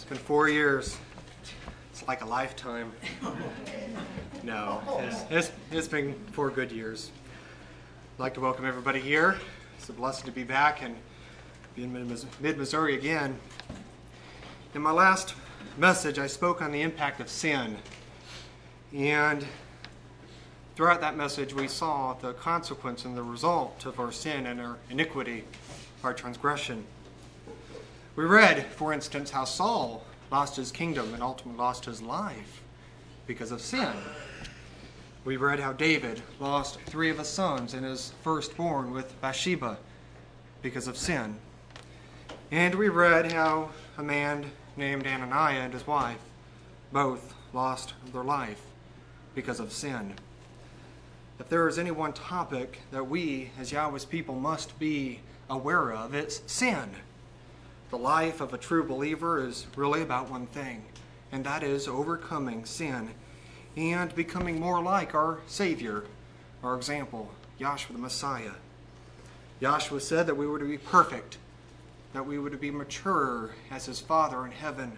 been 4 years. It's like a lifetime. No, it's been 4 good years. I'd like to welcome everybody here. It's a blessing to be back and be in mid-Missouri again. In my last message, I spoke on the impact of sin. And throughout that message, we saw the consequence and the result of our sin and our iniquity, our transgression. We read, for instance, how Saul lost his kingdom and ultimately lost his life because of sin. We read how David lost 3 of his sons and his firstborn with Bathsheba because of sin. And we read how a man named Ananias and his wife both lost their life because of sin. If there is any one topic that we as Yahweh's people must be aware of, it's sin. The life of a true believer is really about one thing, and that is overcoming sin and becoming more like our Savior, our example, Yahshua the Messiah. Yahshua said that we were to be perfect, that we were to be mature as His Father in heaven.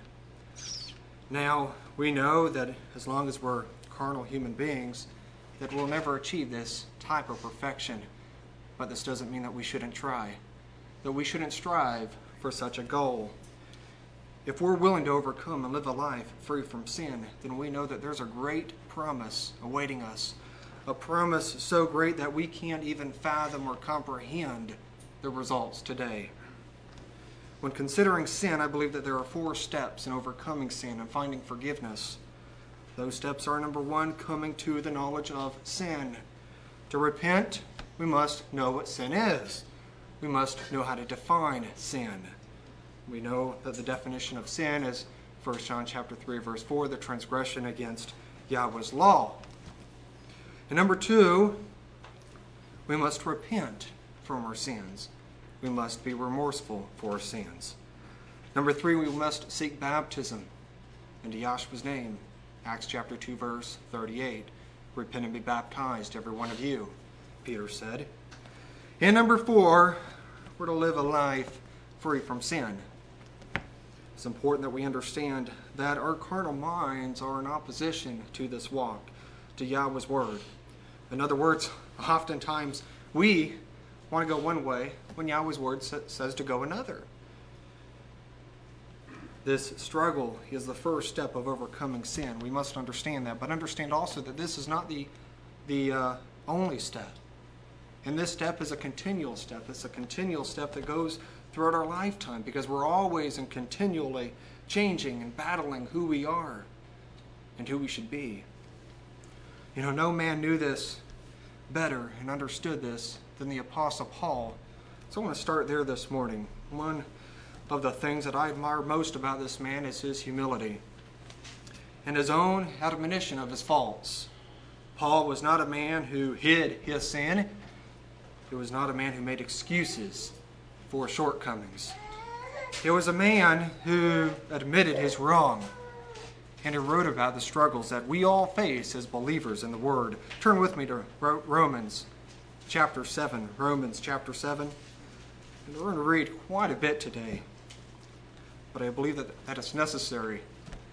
Now, we know that as long as we're carnal human beings, that we'll never achieve this type of perfection. But this doesn't mean that we shouldn't try, that we shouldn't strive for such a goal. If we're willing to overcome and live a life free from sin, then we know that there's a great promise awaiting us. A promise so great that we can't even fathom or comprehend the results today. When considering sin, I believe that there are 4 steps in overcoming sin and finding forgiveness. Those steps are, number 1, coming to the knowledge of sin. To repent, we must know what sin is. We must know how to define sin. We know that the definition of sin is 1 John chapter 3, verse 4, the transgression against Yahweh's law. And number 2, we must repent from our sins. We must be remorseful for our sins. Number 3, we must seek baptism into Yahshua's name. Acts chapter 2, verse 38. Repent and be baptized, every one of you, Peter said. And number 4, we're to live a life free from sin. It's important that we understand that our carnal minds are in opposition to this walk, to Yahweh's word. In other words, oftentimes we want to go one way when Yahweh's word says to go another. This struggle is the first step of overcoming sin. We must understand that, but understand also that this is not the only step. And this step is a continual step. It's a continual step that goes throughout our lifetime because we're always and continually changing and battling who we are and who we should be. You know, no man knew this better and understood this than the Apostle Paul. So I want to start there this morning. One of the things that I admire most about this man is his humility and his own admonition of his faults. Paul was not a man who hid his sin. He was not a man who made excuses for shortcomings. He was a man who admitted his wrong and he wrote about the struggles that we all face as believers in the Word. Turn with me to Romans chapter 7. Romans chapter 7. And we're going to read quite a bit today. But I believe that it's necessary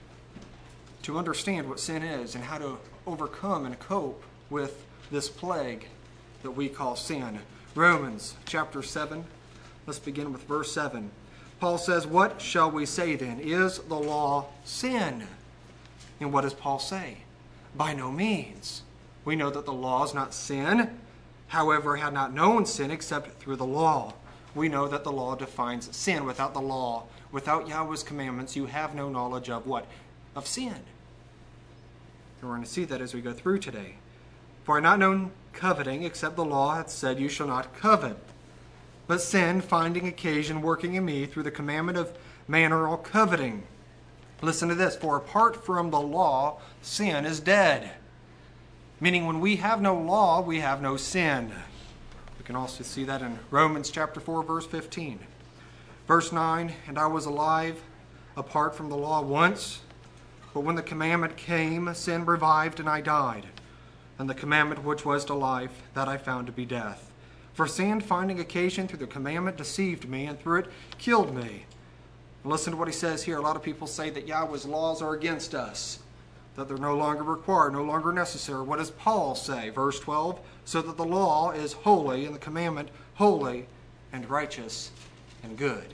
to understand what sin is and how to overcome and cope with this plague that we call sin. Romans chapter 7. Let's begin with verse 7. Paul says, "What shall we say then? Is the law sin?" And what does Paul say? By no means. We know that the law is not sin. However, had not known sin except through the law. We know that the law defines sin. Without the law, without Yahweh's commandments, you have no knowledge of what? Of sin. And we're going to see that as we go through today. For I have not known coveting, except the law hath said, you shall not covet. But sin, finding occasion, working in me, through the commandment of manner, all coveting. Listen to this. For apart from the law, sin is dead. Meaning when we have no law, we have no sin. We can also see that in Romans chapter 4, verse 15. Verse 9, and I was alive apart from the law once, but when the commandment came, sin revived and I died. And the commandment which was to life, that I found to be death. For sin, finding occasion through the commandment, deceived me, and through it killed me. And listen to what he says here. A lot of people say that Yahweh's laws are against us, that they're no longer required, no longer necessary. What does Paul say? Verse 12, so that the law is holy and the commandment holy and righteous and good.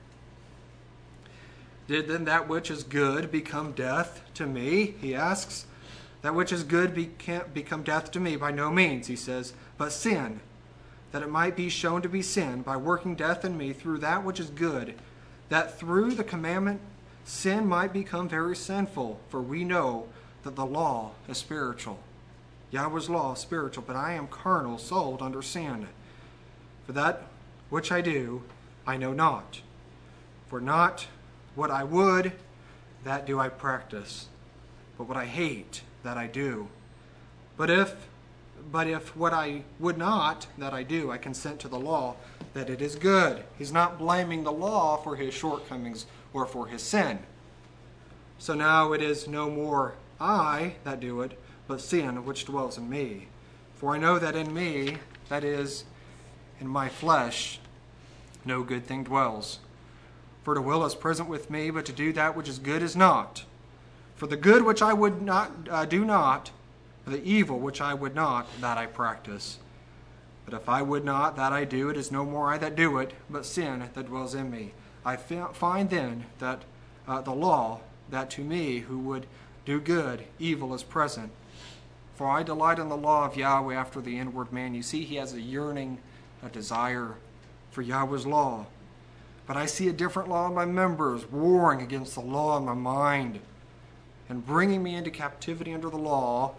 Did then that which is good become death to me? He asks. That which is good can't become death to me. By no means, he says, but sin, that it might be shown to be sin by working death in me through that which is good, that through the commandment sin might become very sinful. For we know that the law is spiritual. Yahweh's law is spiritual, but I am carnal, sold under sin. For that which I do, I know not. For not what I would, that do I practice. But what I hate, that I do. But if what I would not, that I do, I consent to the law, that it is good. He's not blaming the law for his shortcomings or for his sin. So now it is no more I that do it, but sin which dwells in me. For I know that in me, that is, in my flesh, no good thing dwells. For to will is present with me, but to do that which is good is not. For the good which I would not do not, the evil which I would not, that I practice. But if I would not, that I do, it is no more I that do it, but sin that dwells in me. I find then that the law, that to me who would do good, evil is present. For I delight in the law of Yahweh after the inward man. You see, he has a yearning, a desire for Yahweh's law. But I see a different law in my members, warring against the law in my mind, and bringing me into captivity under the law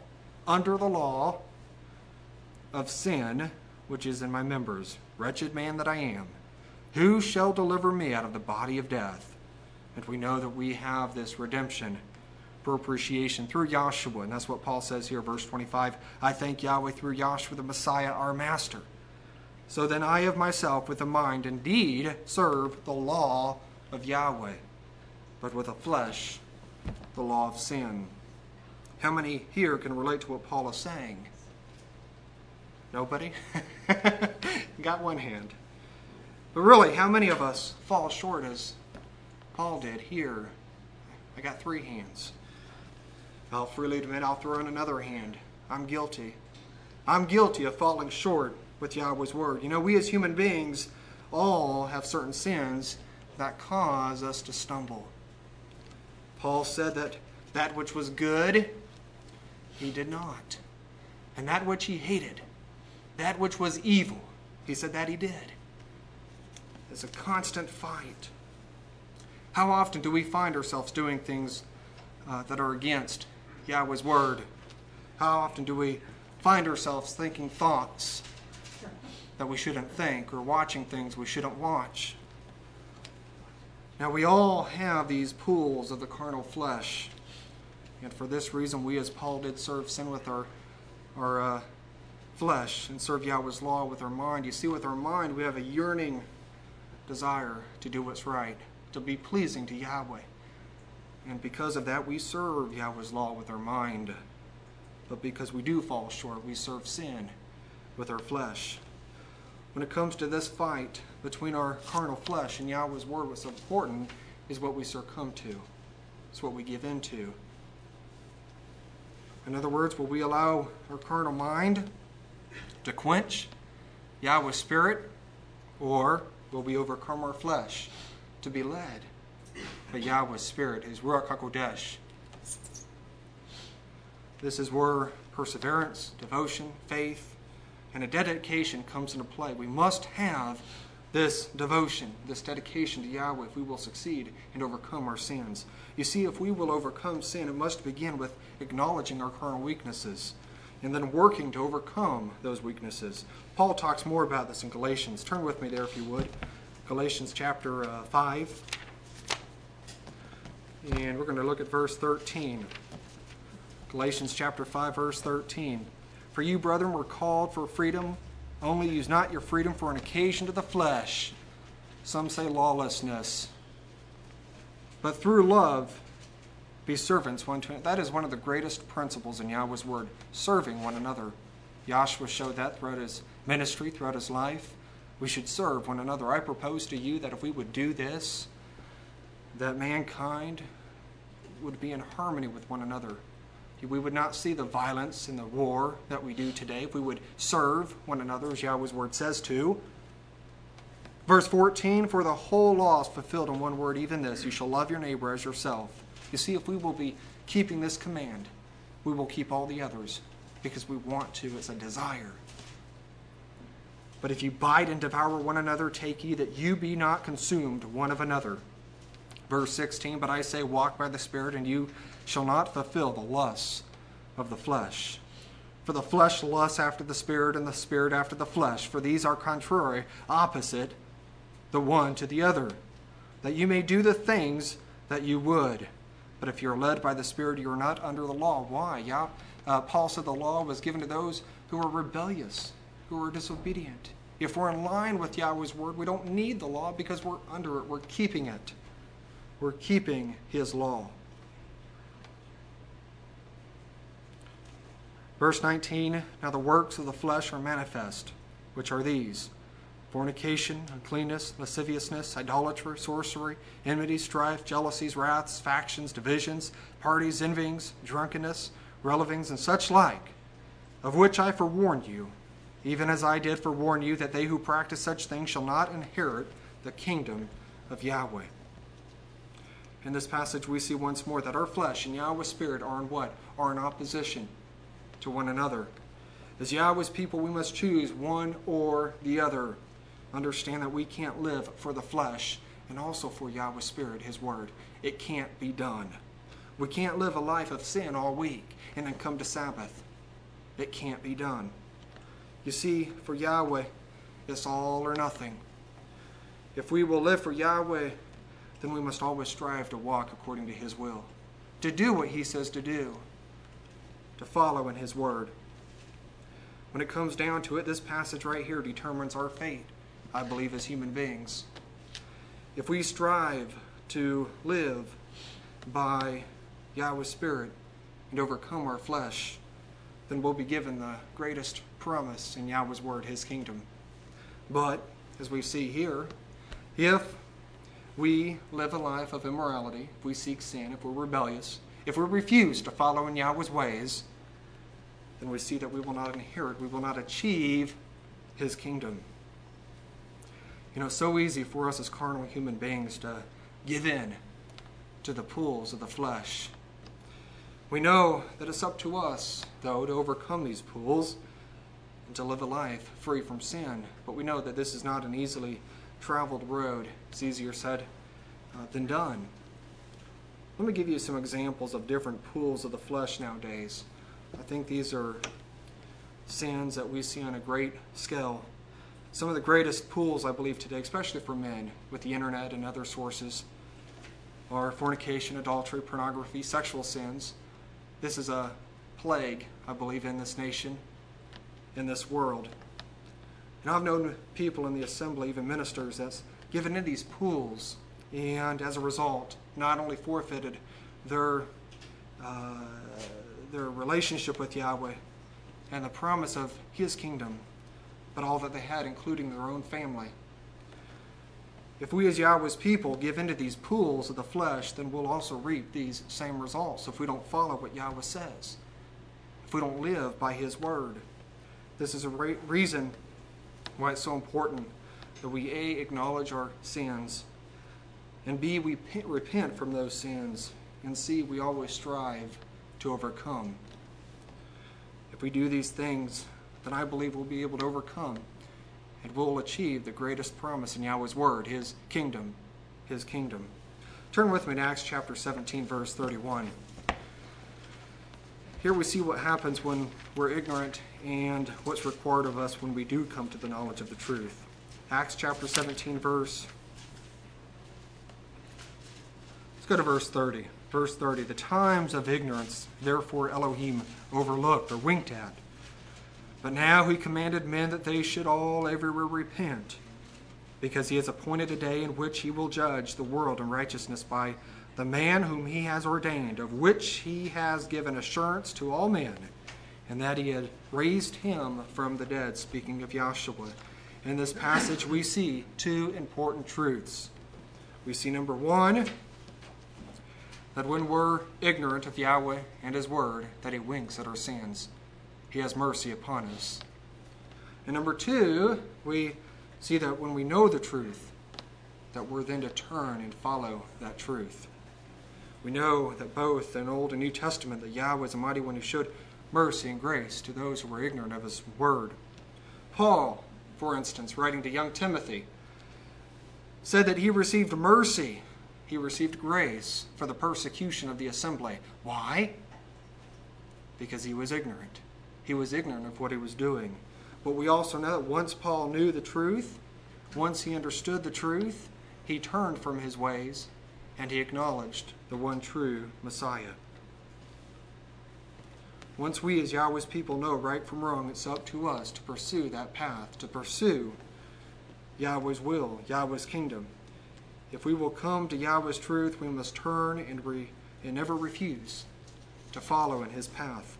of sin, which is in my members. Wretched man that I am, who shall deliver me out of the body of death? And we know that we have this redemption, propitiation through Yahshua, and that's what Paul says here, verse 25. I thank Yahweh through Yahshua the Messiah, our Master. So then I of myself with the mind indeed serve the law of Yahweh, but with the flesh the law of sin. How many here can relate to what Paul is saying? Nobody? Got one hand. But really, how many of us fall short as Paul did here? I got 3 hands. I'll freely admit I'll throw in another hand. I'm guilty. I'm guilty of falling short with Yahweh's word. You know, we as human beings all have certain sins that cause us to stumble. Paul said that which was good, he did not. And that which he hated, that which was evil, he said that he did. It's a constant fight. How often do we find ourselves doing things that are against Yahweh's word? How often do we find ourselves thinking thoughts that we shouldn't think, or watching things we shouldn't watch? Now, we all have these pools of the carnal flesh, and for this reason we, as Paul did, serve sin with our flesh and serve Yahweh's law with our mind. You see, with our mind we have a yearning desire to do what's right, to be pleasing to Yahweh. And because of that, we serve Yahweh's law with our mind. But because we do fall short, we serve sin with our flesh. When it comes to this fight between our carnal flesh and Yahweh's word, what's important is what we succumb to. It's what we give into. In other words, will we allow our carnal mind to quench Yahweh's spirit, or will we overcome our flesh to be led by Yahweh's spirit, his Ruach HaKodesh? This is where perseverance, devotion, faith, and a dedication comes into play. We must have this devotion, this dedication to Yahweh if we will succeed and overcome our sins. You see, if we will overcome sin, it must begin with acknowledging our carnal weaknesses and then working to overcome those weaknesses. Paul talks more about this in Galatians. Turn with me there if you would. Galatians chapter 5. And we're going to look at verse 13. Galatians chapter 5, verse 13. For you, brethren, were called for freedom, only use not your freedom for an occasion to the flesh. Some say lawlessness. But through love, be servants one to another. That is one of the greatest principles in Yahweh's word, serving one another. Yahshua showed that throughout his ministry, throughout his life. We should serve one another. I propose to you that if we would do this, that mankind would be in harmony with one another. We would not see the violence and the war that we do today if we would serve one another, as Yahweh's word says to. Verse 14, for the whole law is fulfilled in one word, even this, you shall love your neighbor as yourself. You see, if we will be keeping this command, we will keep all the others because we want to. It's a desire. But if you bite and devour one another, take ye that you be not consumed one of another. Verse 16, but I say, walk by the Spirit, and you shall not fulfill the lusts of the flesh. For the flesh lusts after the Spirit, and the Spirit after the flesh. For these are contrary, opposite, the one to the other, that you may do the things that you would. But if you're led by the Spirit, you are not under the law. Why? Paul said the law was given to those who were rebellious, who were disobedient. If we're in line with Yahweh's word, we don't need the law because we're under it. We're keeping it. We're keeping his law. Verse 19, now the works of the flesh are manifest, which are these: fornication, uncleanness, lasciviousness, idolatry, sorcery, enmity, strife, jealousies, wraths, factions, divisions, parties, envyings, drunkenness, revelings, and such like, of which I forewarn you, even as I did forewarn you, that they who practice such things shall not inherit the kingdom of Yahweh. In this passage we see once more that our flesh and Yahweh's Spirit are in what? Are in opposition to one another. As Yahweh's people, we must choose one or the other. Understand that we can't live for the flesh and also for Yahweh's Spirit, his word. It can't be done. We can't live a life of sin all week and then come to Sabbath. It can't be done. You see, for Yahweh, it's all or nothing. If we will live for Yahweh, then we must always strive to walk according to his will, to do what he says to do, to follow in his word. When it comes down to it, this passage right here determines our fate, I believe, as human beings. If we strive to live by Yahweh's Spirit and overcome our flesh, then we'll be given the greatest promise in Yahweh's word, his kingdom. But, as we see here, if we live a life of immorality, if we seek sin, if we're rebellious, if we refuse to follow in Yahweh's ways, then we see that we will not inherit, we will not achieve his kingdom. You know, it's so easy for us as carnal human beings to give in to the pulls of the flesh. We know that it's up to us, though, to overcome these pulls and to live a life free from sin. But we know that this is not an easily traveled road. It's easier said than done. Let me give you some examples of different pulls of the flesh nowadays. I think these are sins that we see on a great scale. Some of the greatest pulls, I believe, today, especially for men, with the internet and other sources, are fornication, adultery, pornography, sexual sins. This is a plague, I believe, in this nation, in this world. And I've known people in the assembly, even ministers, that's given in these pools, and as a result, not only forfeited their relationship with Yahweh and the promise of his kingdom, but all that they had, including their own family. If we as Yahweh's people give into these pools of the flesh, then we'll also reap these same results if we don't follow what Yahweh says, if we don't live by his word. This is a reason why it's so important that we A, acknowledge our sins, and B, we repent from those sins, and C, we always strive to overcome. If we do these things, then I believe we'll be able to overcome, and we'll achieve the greatest promise in Yahweh's word, his kingdom, his kingdom. Turn with me to Acts chapter 17, verse 31. Here we see what happens when we're ignorant and what's required of us when we do come to the knowledge of the truth. Acts chapter 17, let's go to verse 30. Verse 30, the times of ignorance, therefore Elohim overlooked or winked at. But now he commanded men that they should all everywhere repent, because he has appointed a day in which he will judge the world in righteousness by the man whom he has ordained, of which he has given assurance to all men, and that he had raised him from the dead, speaking of Yahshua. In this passage we see two important truths. We see, number one, that when we're ignorant of Yahweh and His Word, that He winks at our sins. He has mercy upon us. And number two, we see that when we know the truth, that we're then to turn and follow that truth. We know that both in Old and New Testament that Yahweh is a mighty one who showed mercy and grace to those who were ignorant of His Word. Paul, for instance, writing to young Timothy, said that he received mercy, he received grace for the persecution of the assembly. Why? Because he was ignorant. He was ignorant of what he was doing. But we also know that once Paul knew the truth, once he understood the truth, he turned from his ways and he acknowledged the one true Messiah. Once we as Yahweh's people know right from wrong, it's up to us to pursue that path, to pursue Yahweh's will, Yahweh's kingdom. If we will come to Yahweh's truth, we must turn and never refuse to follow in His path.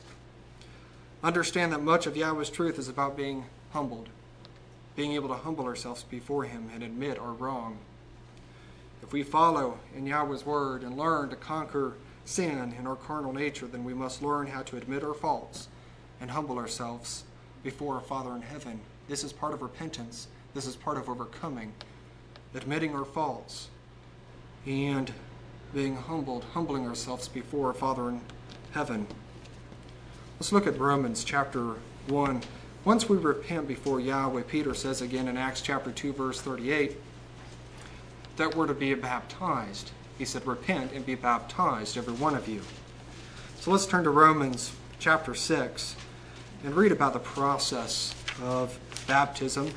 Understand that much of Yahweh's truth is about being humbled, being able to humble ourselves before Him and admit our wrong. If we follow in Yahweh's Word and learn to conquer sin in our carnal nature, then we must learn how to admit our faults and humble ourselves before our Father in heaven. This is part of repentance. This is part of overcoming, admitting our faults and being humbled, humbling ourselves before our Father in heaven. Let's look at Romans chapter 1. Once we repent before Yahweh, Peter says again in Acts chapter 2, verse 38, that we're to be baptized. He said, repent and be baptized, every one of you. So let's turn to Romans chapter 6 and read about the process of baptism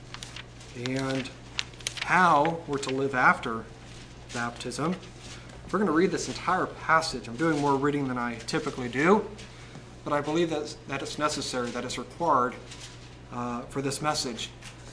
and how we're to live after baptism. We're going to read this entire passage. I'm doing more reading than I typically do, but I believe that it's necessary, that it's required for this message.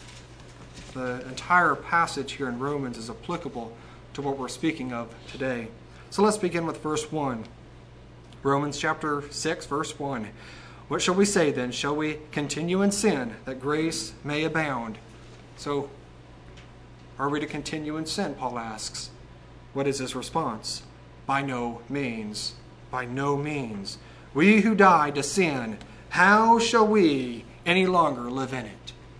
The entire passage here in Romans is applicable to what we're speaking of today. So let's begin with verse 1. Romans chapter 6, verse 1. What shall we say then? Shall we continue in sin, that grace may abound? So, are we to continue in sin, Paul asks. What is his response? By no means. By no means. We who died to sin, how shall we any longer live in it?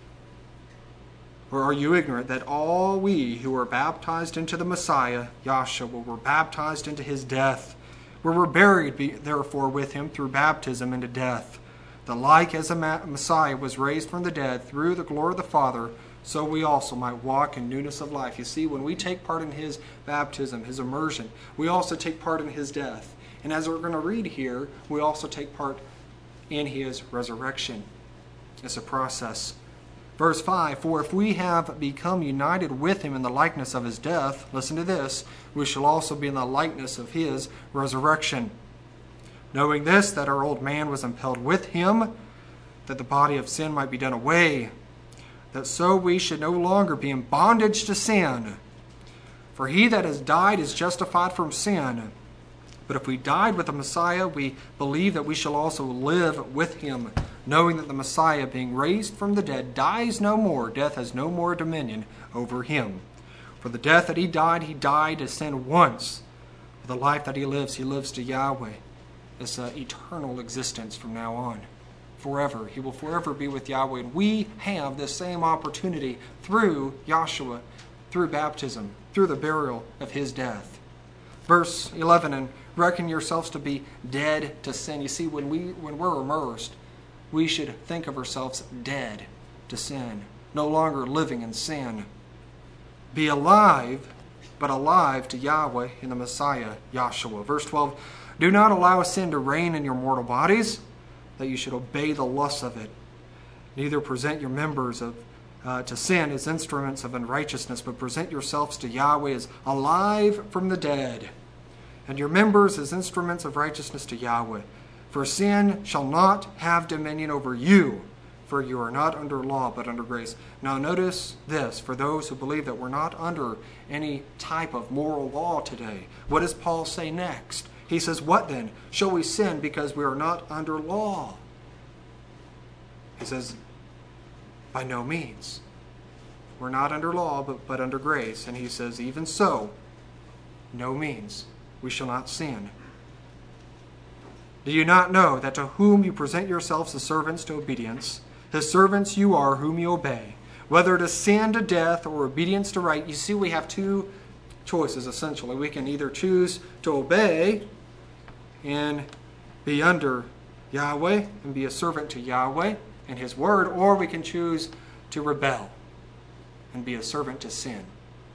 Or are you ignorant that all we who were baptized into the Messiah, Yahshua, were baptized into His death? We were buried, therefore, with Him through baptism into death, that like as a Messiah was raised from the dead through the glory of the Father, so we also might walk in newness of life. You see, when we take part in His baptism, His immersion, we also take part in His death. And as we're going to read here, we also take part in His resurrection. It's a process. Verse 5, for if we have become united with Him in the likeness of His death, listen to this, we shall also be in the likeness of His resurrection. Knowing this, that our old man was impelled with Him, that the body of sin might be done away, that so we should no longer be in bondage to sin. For he that has died is justified from sin. But if we died with the Messiah, we believe that we shall also live with Him, knowing that the Messiah, being raised from the dead, dies no more. Death has no more dominion over Him. For the death that He died to sin once. For the life that He lives to Yahweh. This eternal existence from now on. Forever. He will forever be with Yahweh. And we have this same opportunity through Yahshua, through baptism, through the burial of His death. Verse 11, and reckon yourselves to be dead to sin. You see, when we're immersed, we should think of ourselves dead to sin, no longer living in sin. Be alive, but alive to Yahweh in the Messiah, Yahshua. Verse 12, do not allow sin to reign in your mortal bodies, that you should obey the lusts of it. Neither present your members to sin as instruments of unrighteousness, but present yourselves to Yahweh as alive from the dead, and your members as instruments of righteousness to Yahweh. For sin shall not have dominion over you, for you are not under law, but under grace. Now notice this, for those who believe that we're not under any type of moral law today. What does Paul say next? He says, what then? Shall we sin because we are not under law? He says, by no means. We're not under law, but under grace. And he says, even so, no means. we shall not sin. Do you not know that to whom you present yourselves as servants to obedience, his servants you are whom you obey, whether to sin to death or obedience to right? You see, we have two choices, essentially. We can either choose to obey and be under Yahweh and be a servant to Yahweh and his word, or we can choose to rebel and be a servant to sin.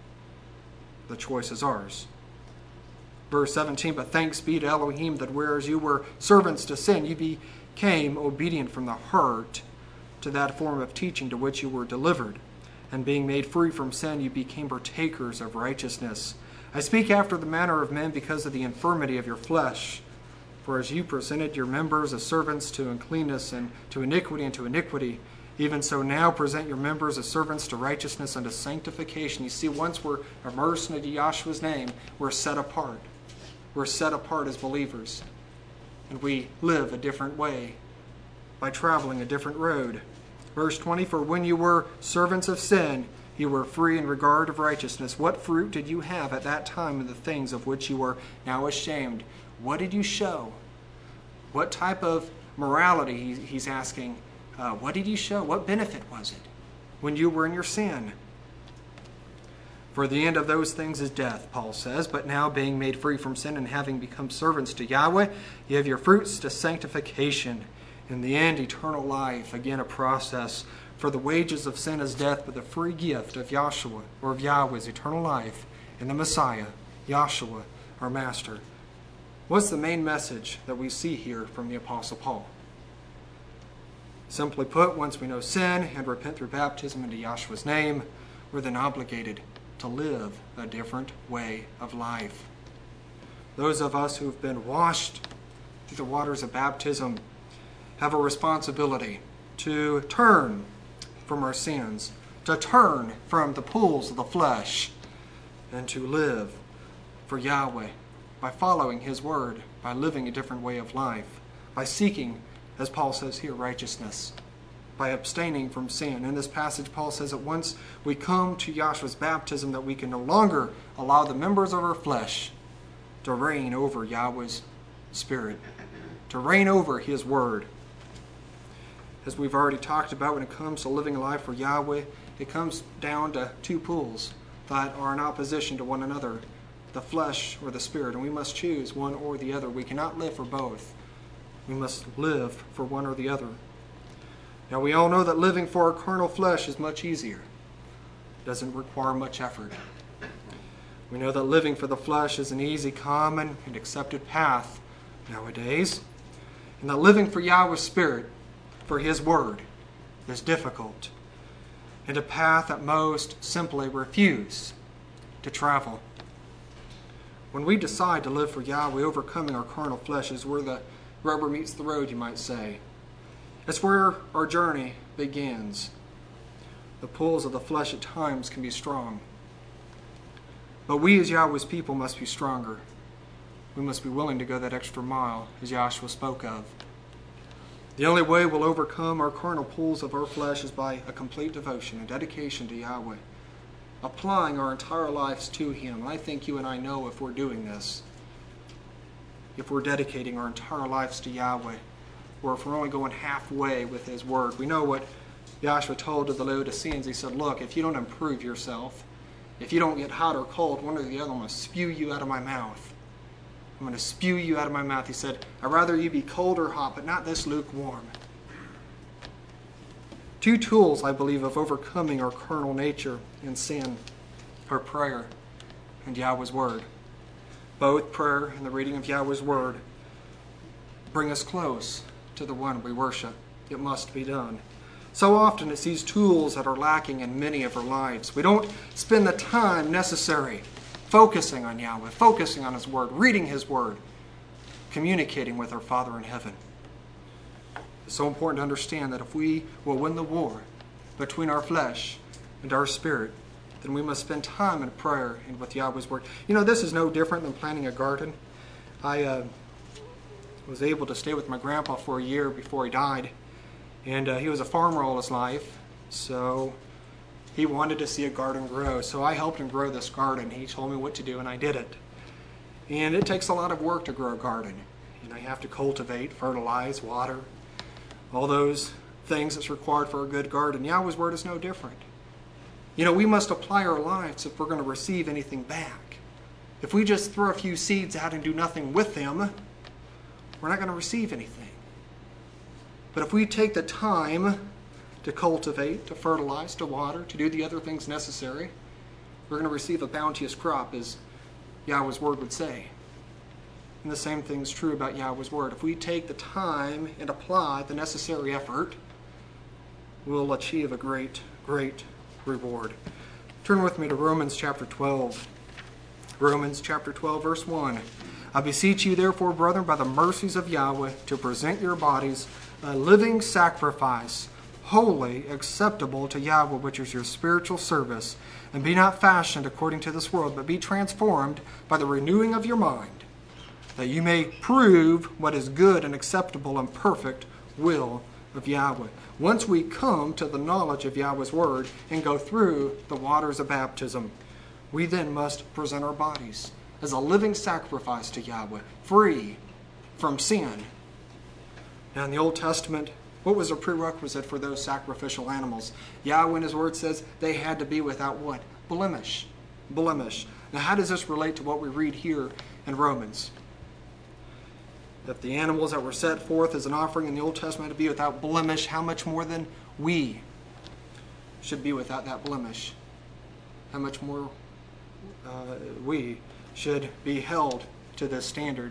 The choice is ours. Verse 17, but thanks be to Elohim that whereas you were servants to sin, you became obedient from the heart to that form of teaching to which you were delivered. And being made free from sin, you became partakers of righteousness. I speak after the manner of men because of the infirmity of your flesh. For as you presented your members as servants to uncleanness and to iniquity, even so now present your members as servants to righteousness and to sanctification. You see, once we're immersed into Yahshua's name, we're set apart. We're set apart as believers. And we live a different way by traveling a different road. Verse 20, for when you were servants of sin, you were free in regard of righteousness. What fruit did you have at that time of the things of which you were now ashamed? What did you show? What type of morality, he's asking, what did you show? What benefit was it when you were in your sin? For the end of those things is death, Paul says, but now being made free from sin and having become servants to Yahweh, you have your fruits to sanctification. In the end, eternal life. Again, a process. For the wages of sin is death, but the free gift of Yahshua, or of Yahweh, is eternal life in the Messiah, Yahshua, our Master. What's the main message that we see here from the Apostle Paul? Simply put, once we know sin and repent through baptism into Yahshua's name, we're then obligated to live a different way of life. Those of us who've been washed through the waters of baptism have a responsibility to turn from our sins, to turn from the pools of the flesh, and to live for Yahweh by following his word, by living a different way of life, by seeking, as Paul says here, righteousness, by abstaining from sin. In this passage, Paul says that once we come to Yahshua's baptism, that we can no longer allow the members of our flesh to reign over Yahweh's Spirit, to reign over his word. As we've already talked about, when it comes to living a life for Yahweh, it comes down to two pools that are in opposition to one another, the flesh or the spirit, and we must choose one or the other. We cannot live for both. We must live for one or the other. Now, we all know that living for our carnal flesh is much easier. It doesn't require much effort. We know that living for the flesh is an easy, common, and accepted path nowadays, and that living for Yahweh's Spirit, for his word, is difficult, and a path that most simply refuse to travel. When we decide to live for Yahweh, overcoming our carnal flesh is where the rubber meets the road, you might say. It's where our journey begins. The pulls of the flesh at times can be strong. But we as Yahweh's people must be stronger. We must be willing to go that extra mile, as Yahshua spoke of. The only way we'll overcome our carnal pulls of our flesh is by a complete devotion, a dedication to Yahweh, applying our entire lives to him. And I think you and I know if we're doing this, if we're dedicating our entire lives to Yahweh, or if we're only going halfway with his word. We know what Yahshua told to the Laodiceans. He said, look, if you don't improve yourself, if you don't get hot or cold, one or the other, I'm going to spew you out of my mouth. I'm going to spew you out of my mouth. He said, I'd rather you be cold or hot, but not this lukewarm. Two tools, I believe, of overcoming our carnal nature and sin are prayer and Yahweh's word. Both prayer and the reading of Yahweh's word bring us close to the one we worship. It must be done. So often it's these tools that are lacking in many of our lives. We don't spend the time necessary focusing on Yahweh, focusing on his word, reading his word, communicating with our Father in heaven. It's so important to understand that if we will win the war between our flesh and our spirit, then we must spend time in prayer and with Yahweh's word. You know, this is no different than planting a garden. I was able to stay with my grandpa for a year before he died. And he was a farmer all his life, so he wanted to see a garden grow. So I helped him grow this garden. He told me what to do, and I did it. And it takes a lot of work to grow a garden. You have to cultivate, fertilize, water, all those things that's required for a good garden. Yahweh's word is no different. We must apply our lives if we're going to receive anything back. If we just throw a few seeds out and do nothing with them, we're not going to receive anything. But if we take the time to cultivate, to fertilize, to water, to do the other things necessary, we're going to receive a bounteous crop, as Yahweh's word would say. And the same thing is true about Yahweh's word. If we take the time and apply the necessary effort, we'll achieve a great, great reward. Turn with me to Romans chapter 12. Romans chapter 12, verse 1. I beseech you, therefore, brethren, by the mercies of Yahweh, to present your bodies a living sacrifice, holy, acceptable to Yahweh, which is your spiritual service. And be not fashioned according to this world, but be transformed by the renewing of your mind, that you may prove what is good and acceptable and perfect will of Yahweh. Once we come to the knowledge of Yahweh's word and go through the waters of baptism, we then must present our bodies as a living sacrifice to Yahweh, free from sin. Now in the Old Testament, what was a prerequisite for those sacrificial animals? Yahweh in his word says they had to be without what? Blemish. Blemish. Now how does this relate to what we read here in Romans? That the animals that were set forth as an offering in the Old Testament to be without blemish, how much more than we should be without that blemish? How much more we should be held to this standard?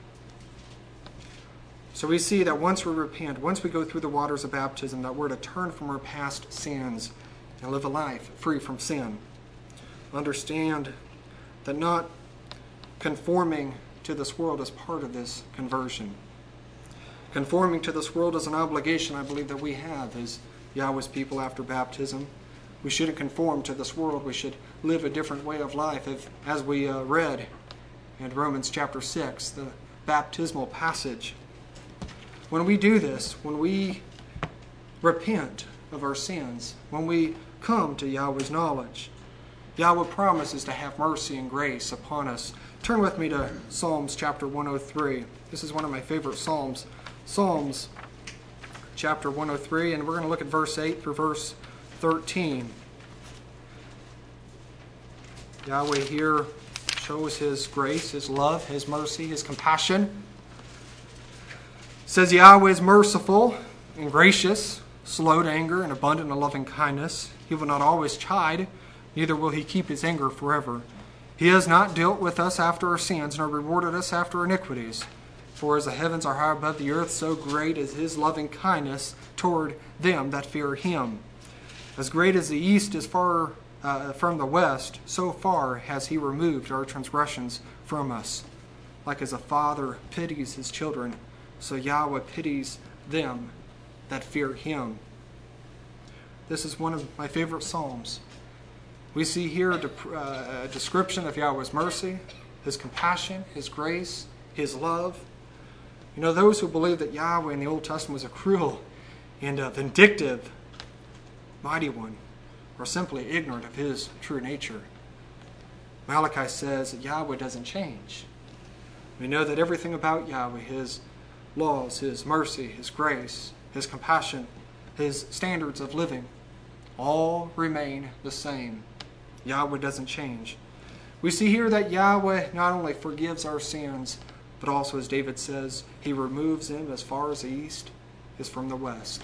So we see that once we repent, once we go through the waters of baptism, that we're to turn from our past sins and live a life free from sin. Understand that not conforming to this world is part of this conversion. Conforming to this world is an obligation, I believe, that we have as Yahweh's people after baptism. We shouldn't conform to this world. We should live a different way of life. As we read in Romans chapter 6, the baptismal passage. When we do this, when we repent of our sins, when we come to Yahweh's knowledge, Yahweh promises to have mercy and grace upon us. Turn with me to Psalms chapter 103. This is one of my favorite Psalms. Psalms chapter 103, and we're going to look at verse 8 through verse 13. Yahweh here shows his grace, his love, his mercy, his compassion. It says Yahweh is merciful and gracious, slow to anger and abundant in loving kindness. He will not always chide, neither will he keep his anger forever. He has not dealt with us after our sins, nor rewarded us after our iniquities. For as the heavens are high above the earth, so great is his loving kindness toward them that fear him. As great as the east is far from the west, so far has he removed our transgressions from us. Like as a father pities his children, so Yahweh pities them that fear him. This is one of my favorite psalms. We see here a description of Yahweh's mercy, his compassion, his grace, his love. Those who believe that Yahweh in the Old Testament was a cruel and vindictive mighty one are simply ignorant of his true nature. Malachi says that Yahweh doesn't change. We know that everything about Yahweh, his laws, his mercy, his grace, his compassion, his standards of living, all remain the same. Yahweh doesn't change. We see here that Yahweh not only forgives our sins, but also, as David says, he removes them as far as the east is from the west.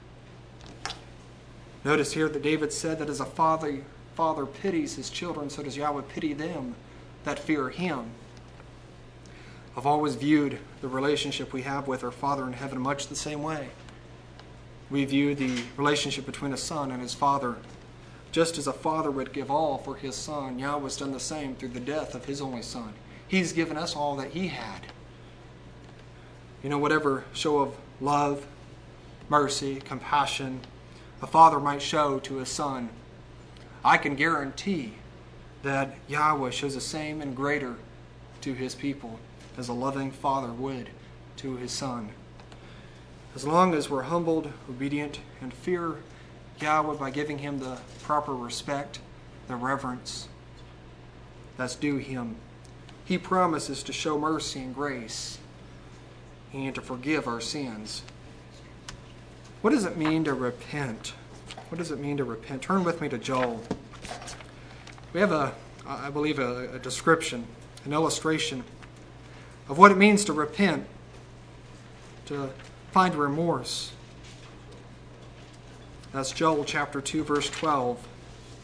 Notice here that David said that as a father pities his children, so does Yahweh pity them that fear him. I've always viewed the relationship we have with our Father in heaven much the same way. We view the relationship between a son and his father. Just as a father would give all for his son, Yahweh's done the same through the death of his only son. He's given us all that he had. Whatever show of love, mercy, compassion a father might show to his son, I can guarantee that Yahweh shows the same and greater to his people as a loving father would to his son. As long as we're humbled, obedient, and fear Yahweh by giving him the proper respect, the reverence that's due him, He promises to show mercy and grace and to forgive our sins. What does it mean to repent? What does it mean to repent? Turn with me to Joel. We have I believe a description, an illustration of what it means to repent, to find remorse. That's Joel chapter 2, verse 12. It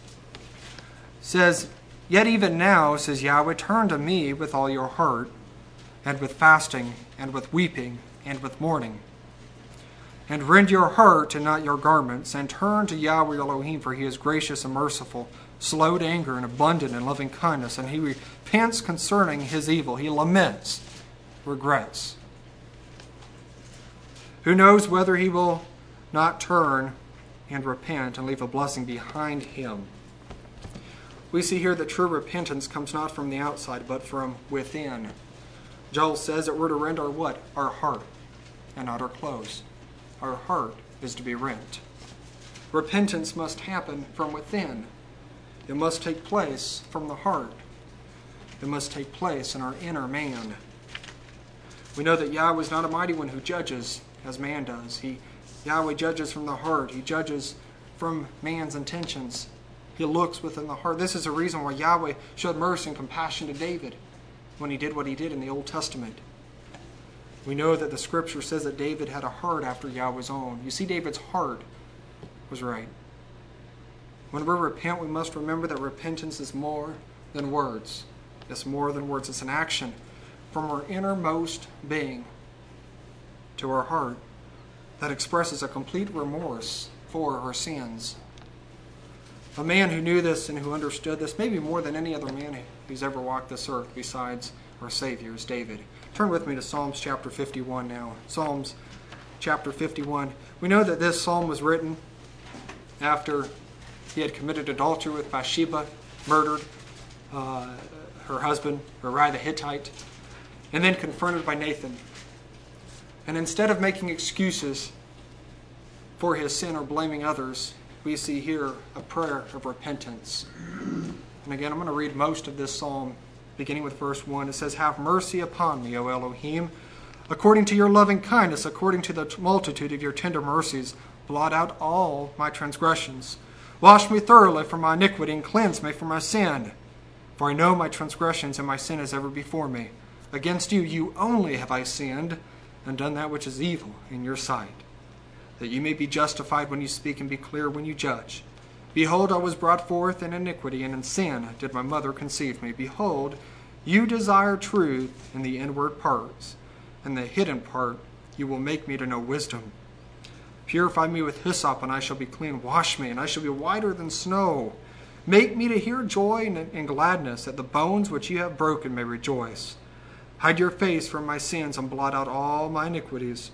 says, "Yet even now, says Yahweh, turn to me with all your heart, and with fasting, and with weeping, and with mourning. And rend your heart and not your garments, and turn to Yahweh Elohim, for he is gracious and merciful, slow to anger, and abundant in loving kindness. And he repents concerning his evil." He laments, regrets. "Who knows whether he will not turn and repent and leave a blessing behind him?" We see here that true repentance comes not from the outside, but from within. Joel says that we're to rend our what? Our heart, and not our clothes. Our heart is to be rent. Repentance must happen from within. It must take place from the heart. It must take place in our inner man. We know that Yahweh is not a mighty one who judges as man does. Yahweh judges from the heart. He judges from man's intentions. He looks within the heart. This is the reason why Yahweh showed mercy and compassion to David when he did what he did in the Old Testament. We know that the Scripture says that David had a heart after Yahweh's own. You see, David's heart was right. When we repent, we must remember that repentance is more than words. It's more than words. It's an action from our innermost being to our heart that expresses a complete remorse for our sins. A man who knew this and who understood this, maybe more than any other man who's ever walked this earth besides our Savior, is David. Turn with me to Psalms chapter 51 now. Psalms chapter 51. We know that this psalm was written after he had committed adultery with Bathsheba, murdered her husband, Uriah the Hittite, and then confronted by Nathan. And instead of making excuses for his sin or blaming others, we see here a prayer of repentance. And again, I'm going to read most of this psalm, beginning with verse 1. It says, "Have mercy upon me, O Elohim, according to your loving kindness, according to the multitude of your tender mercies. Blot out all my transgressions. Wash me thoroughly from my iniquity and cleanse me from my sin. For I know my transgressions and my sin is ever before me. Against you, you only have I sinned and done that which is evil in your sight, that you may be justified when you speak and be clear when you judge. Behold, I was brought forth in iniquity, and in sin did my mother conceive me. Behold, you desire truth in the inward parts, and the hidden part you will make me to know wisdom. Purify me with hyssop, and I shall be clean. Wash me, and I shall be whiter than snow. Make me to hear joy and gladness, that the bones which you have broken may rejoice. Hide your face from my sins, and blot out all my iniquities.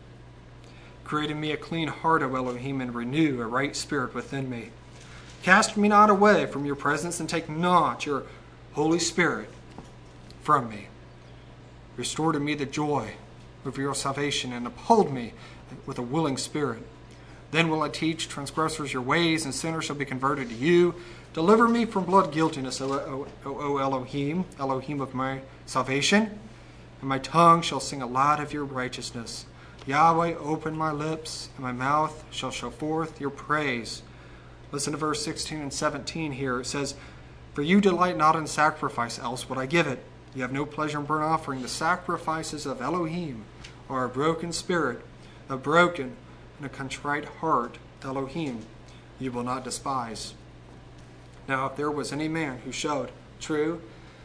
Create in me a clean heart, O Elohim, and renew a right spirit within me. Cast me not away from your presence, and take not your Holy Spirit from me. Restore to me the joy of your salvation, and uphold me with a willing spirit. Then will I teach transgressors your ways, and sinners shall be converted to you. Deliver me from blood guiltiness, O Elohim, Elohim of my salvation, and my tongue shall sing aloud of your righteousness. Yahweh, open my lips, and my mouth shall show forth your praise. Listen to verse 16 and 17 here. It says, For you delight not in sacrifice, else would I give it. You have no pleasure in burnt offering. The sacrifices of Elohim are a broken spirit, a broken and a contrite heart, Elohim, you will not despise. Now, if there was any man who showed true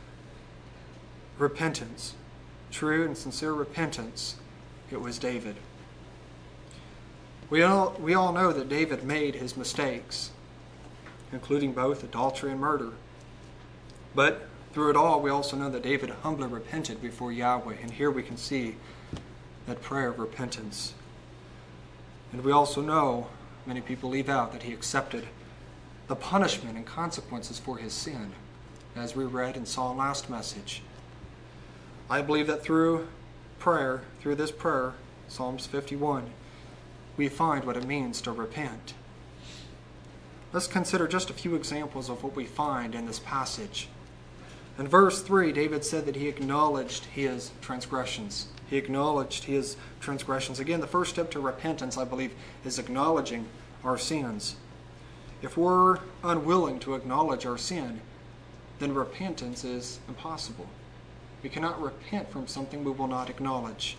repentance, true and sincere repentance, it was David. We all know that David made his mistakes, including both adultery and murder. But through it all, we also know that David humbly repented before Yahweh. And here we can see that prayer of repentance. And we also know, many people leave out, that he accepted the punishment and consequences for his sin, as we read and saw in last message. I believe that through prayer, through this prayer, Psalms 51, we find what it means to repent. Let's consider just a few examples of what we find in this passage. In verse 3, David said that he acknowledged his transgressions. He acknowledged his transgressions. Again, the first step to repentance, I believe, is acknowledging our sins. If we're unwilling to acknowledge our sin, then repentance is impossible. We cannot repent from something we will not acknowledge.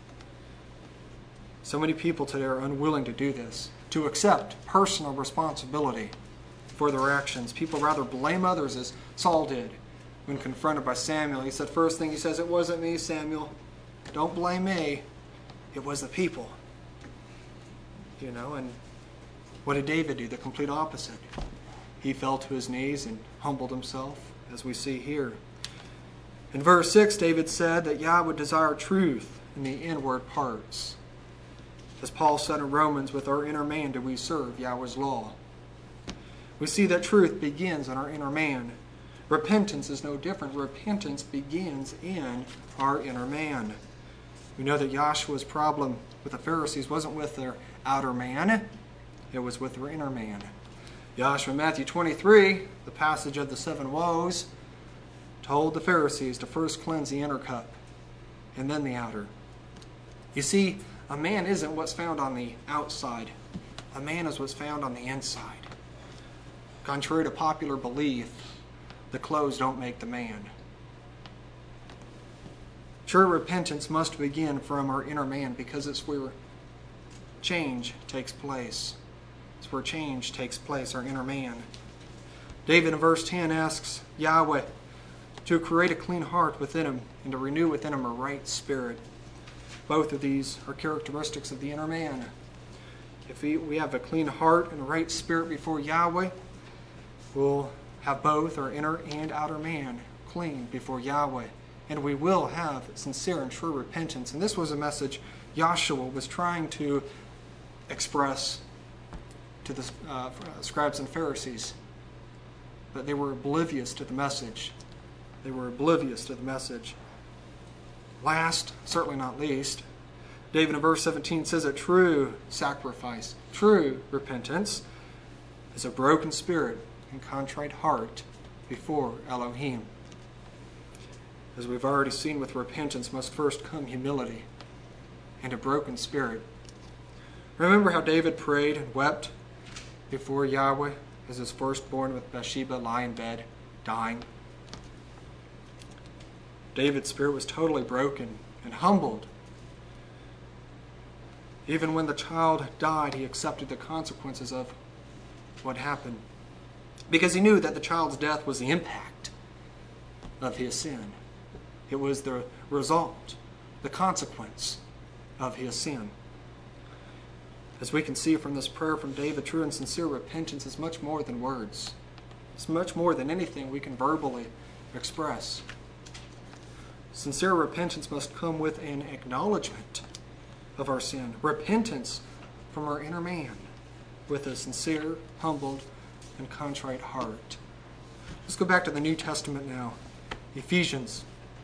So many people today are unwilling to do this, to accept personal responsibility for their actions. People rather blame others, as Saul did when confronted by Samuel. He said, first thing he says, "It wasn't me, Samuel. Don't blame me. It was the people." And what did David do? The complete opposite. He fell to his knees and humbled himself, as we see here. In verse 6, David said that Yah would desire truth in the inward parts. As Paul said in Romans, with our inner man do we serve Yahweh's law. We see that truth begins in our inner man. Repentance is no different. Repentance begins in our inner man. We know that Yahshua's problem with the Pharisees wasn't with their outer man. It was with their inner man. Yahshua in Matthew 23, the passage of the 7 woes, told the Pharisees to first cleanse the inner cup and then the outer. You see, a man isn't what's found on the outside. A man is what's found on the inside. Contrary to popular belief, the clothes don't make the man. True repentance must begin from our inner man, because it's where change takes place. It's where change takes place, our inner man. David in verse 10 asks Yahweh to create a clean heart within him and to renew within him a right spirit. Both of these are characteristics of the inner man. If we have a clean heart and a right spirit before Yahweh, we'll have both our inner and outer man clean before Yahweh. And we will have sincere and true repentance. And this was a message Yahshua was trying to express to the scribes and Pharisees. But they were oblivious to the message. They were oblivious to the message. Last, certainly not least, David in verse 17 says that true sacrifice, true repentance, is a broken spirit and contrite heart before Elohim. As we've already seen, with repentance must first come humility and a broken spirit. Remember how David prayed and wept before Yahweh as his firstborn with Bathsheba lie in bed, dying? David's spirit was totally broken and humbled. Even when the child died, he accepted the consequences of what happened, because he knew that the child's death was the impact of his sin. It was the result, the consequence of his sin. As we can see from this prayer from David, true and sincere repentance is much more than words. It's much more than anything we can verbally express. Sincere repentance must come with an acknowledgement of our sin. Repentance from our inner man with a sincere, humbled, and contrite heart. Let's go back to the New Testament now. Ephesians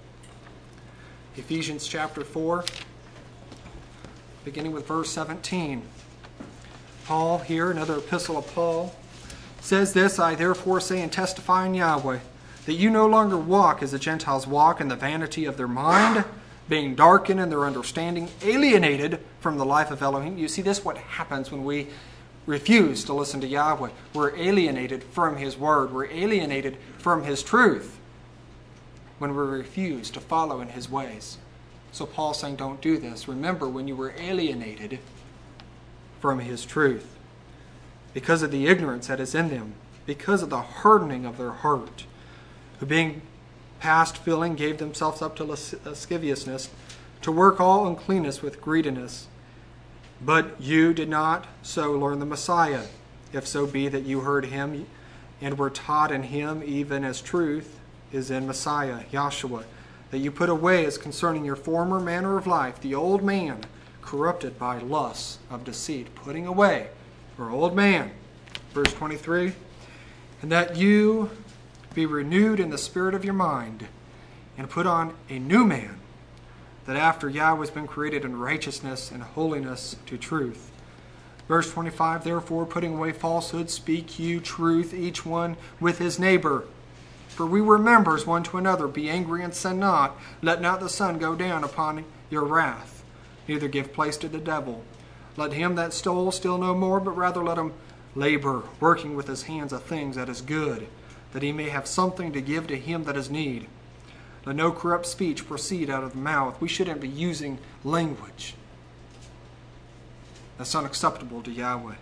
chapter 4, beginning with verse 17. Paul here, another epistle of Paul, says this, "I therefore say and testify in Yahweh, that you no longer walk as the Gentiles walk in the vanity of their mind, being darkened in their understanding, alienated from the life of Elohim." You see, this is what happens when we refuse to listen to Yahweh. We're alienated from His Word. We're alienated from His truth when we refuse to follow in His ways. So Paul's saying, don't do this. Remember when you were alienated from His truth, because of the ignorance that is in them, because of the hardening of their heart, who being past feeling gave themselves up to lasciviousness, to work all uncleanness with greediness. But you did not so learn the Messiah, if so be that you heard Him and were taught in Him, even as truth is in Messiah, Yahshua, that you put away as concerning your former manner of life the old man, corrupted by lusts of deceit. Putting away our old man. Verse 23, and that you be renewed in the spirit of your mind, and put on a new man, that after Yahweh has been created in righteousness and holiness to truth. Verse 25, therefore, putting away falsehood, speak you truth, each one with his neighbor, For we were members one to another. Be angry and sin not. Let not the sun go down upon your wrath. Neither give place to the devil. Let him that stole steal no more, but rather let him labor, working with his hands of things that is good, that he may have something to give to him that is need. Let no corrupt speech proceed out of the mouth. We shouldn't be using language that's unacceptable to Yahweh,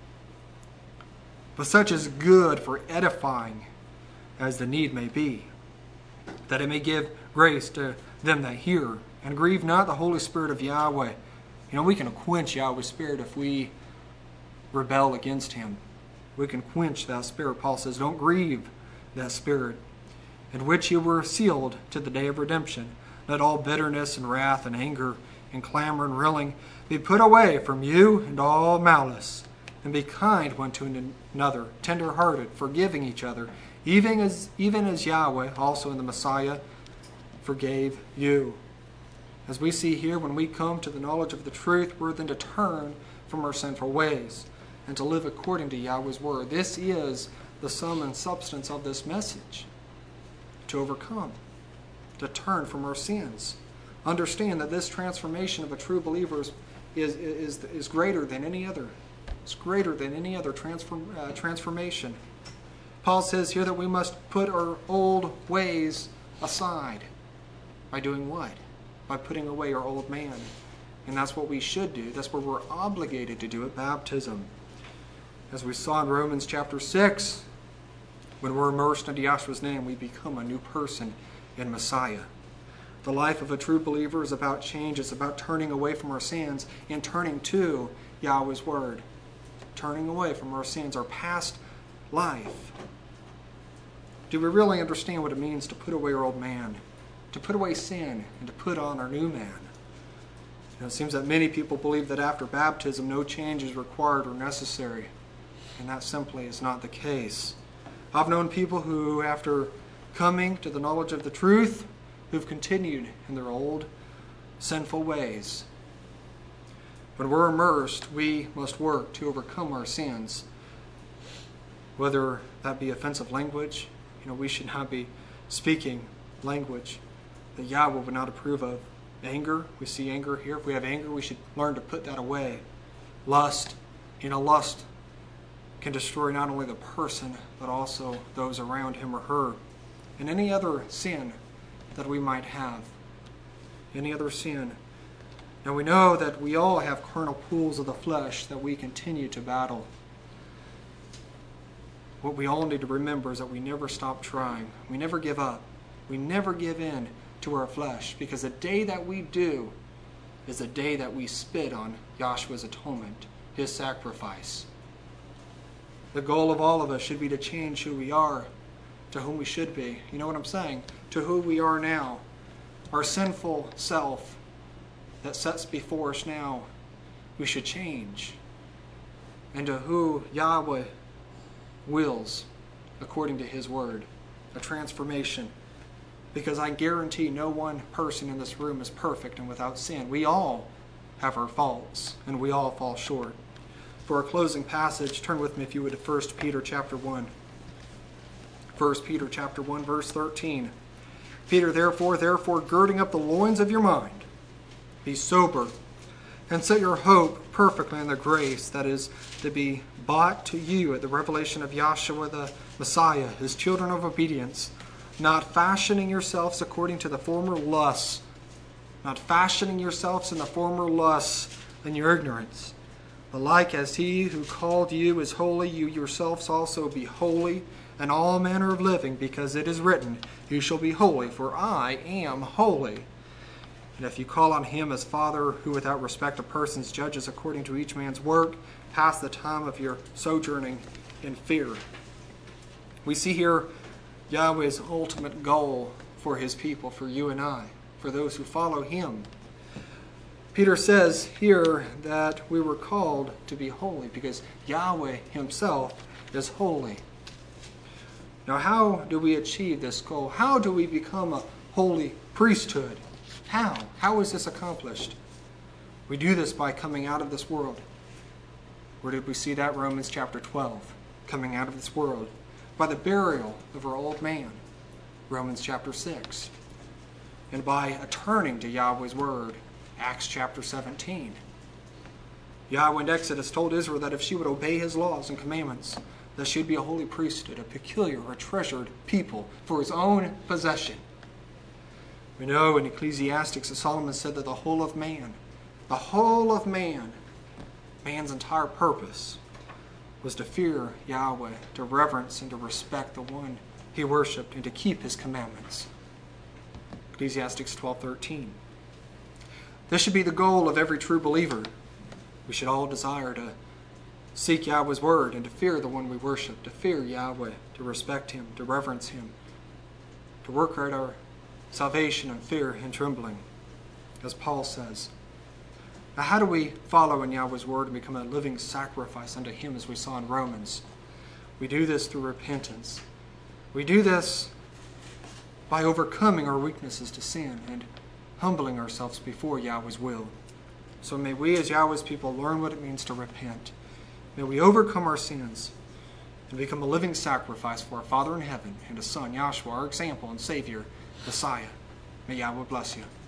but such is good for edifying as the need may be, that it may give grace to them that hear. And grieve not the Holy Spirit of Yahweh. You know, we can quench Yahweh's Spirit if we rebel against Him. We can quench that Spirit. Paul says, don't grieve that Spirit, in which you were sealed to the day of redemption. Let all bitterness and wrath and anger and clamor and railing be put away from you, and all malice. And be kind one to another, tender-hearted, forgiving each other, even as Yahweh also in the Messiah forgave you. As we see here, when we come to the knowledge of the truth, we're then to turn from our sinful ways and to live according to Yahweh's word. This is the sum and substance of this message. To overcome, to turn from our sins. Understand that this transformation of a true believer is greater than any other. It's greater than any other transformation. Paul says here that we must put our old ways aside. By doing what? By putting away our old man. And that's what we should do. That's what we're obligated to do at baptism. As we saw in Romans chapter 6, when we're immersed into Yahshua's name, we become a new person in Messiah. The life of a true believer is about change. It's about turning away from our sins and turning to Yahweh's word. Turning away from our sins, our past life. Do we really understand what it means to put away our old man? To put away sin and to put on our new man? You know, it seems that many people believe that after baptism no change is required or necessary. And that simply is not the case. I've known people who, after coming to the knowledge of the truth, who've continued in their old sinful ways. When we're immersed, we must work to overcome our sins. Whether that be offensive language, you know, we should not be speaking language that Yahweh would not approve of. Anger, we see anger here. If we have anger, we should learn to put that away. Lust, you know, lust can destroy not only the person, but also those around him or her. And any other sin that we might have. Any other sin. Now we know that we all have carnal pools of the flesh that we continue to battle. What we all need to remember is that we never stop trying. We never give up. We never give in to our flesh, because the day that we do is the day that we spit on Yahshua's atonement, His sacrifice. The goal of all of us should be to change who we are to whom we should be. You know what I'm saying? To who we are now. Our sinful self that sets before us now, we should change. And to who Yahweh wills according to His word. A transformation. Because I guarantee no one person in this room is perfect and without sin. We all have our faults, and we all fall short. For our closing passage, turn with me, if you would, to 1 Peter chapter 1. 1 Peter chapter 1, verse 13. Peter, therefore, girding up the loins of your mind, be sober, and set your hope perfectly in the grace that is to be brought to you at the revelation of Yahshua the Messiah, His children of obedience, not fashioning yourselves according to the former lusts, not fashioning yourselves in the former lusts in your ignorance, but like as He who called you is holy, you yourselves also be holy in all manner of living, because it is written, you shall be holy, for I am holy. And if you call on Him as Father, who without respect of persons judges according to each man's work, pass the time of your sojourning in fear. We see here Yahweh's ultimate goal for His people, for you and I, for those who follow Him. Peter says here that we were called to be holy because Yahweh Himself is holy. Now, how do we achieve this goal? How do we become a holy priesthood? How? How is this accomplished? We do this by coming out of this world. Where did we see that? Romans chapter 12. Coming out of this world. By the burial of our old man. Romans chapter 6. And by turning to Yahweh's word, Acts chapter 17. Yahweh in Exodus told Israel that if she would obey his laws and commandments, that she would be a holy priesthood, a peculiar or treasured people for his own possession. We know in Ecclesiastes that Solomon said that the whole of man, man's entire purpose was to fear Yahweh, to reverence and to respect the one he worshipped, and to keep his commandments. Ecclesiastes 12:13. This should be the goal of every true believer. We should all desire to seek Yahweh's word and to fear the one we worship, to fear Yahweh, to respect him, to reverence him, to work out our salvation in fear and trembling, as Paul says. Now, how do we follow in Yahweh's word and become a living sacrifice unto him, as we saw in Romans? We do this through repentance. We do this by overcoming our weaknesses to sin and humbling ourselves before Yahweh's will. So may we as Yahweh's people learn what it means to repent. May we overcome our sins and become a living sacrifice for our Father in heaven and His Son, Yahshua, our example and Savior, Messiah. May Yahweh bless you.